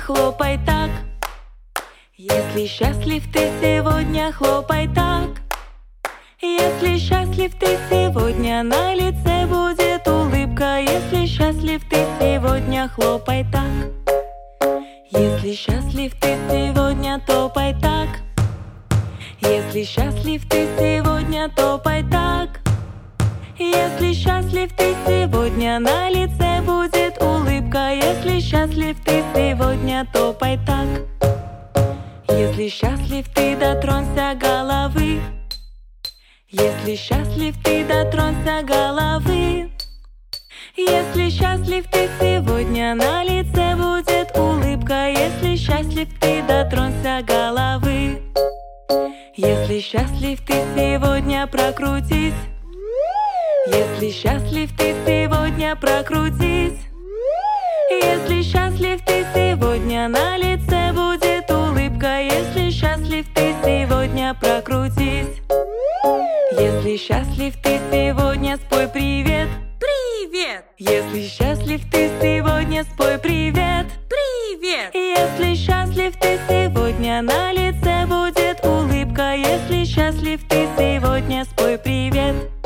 хлопай так. Если счастлив ты сегодня, хлопай так. Если счастлив ты сегодня, на лице будет улыбка. Если счастлив ты сегодня, хлопай так. Если счастлив ты сегодня, топай так. Если счастлив ты сегодня, топай так. Если счастлив ты сегодня, на лице будет улыбка. Если счастлив ты сегодня, топай так. Если счастлив ты, дотронься головы. Если счастлив ты, дотронься головы. Если счастлив ты сегодня, на лице будет улыбка. Если счастлив ты, дотронься головы. Если счастлив ты сегодня, прокрутись. Если счастлив ты сегодня, прокрутись. Если счастлив ты сегодня, на лице будет улыбка. Если счастлив ты сегодня, прокрутись. Если счастлив ты сегодня, спой привет. Привет! Если счастлив ты сегодня, спой привет. Привет! Если счастлив ты сегодня, на лице будет улыбка. Если счастлив ты сегодня, спой привет.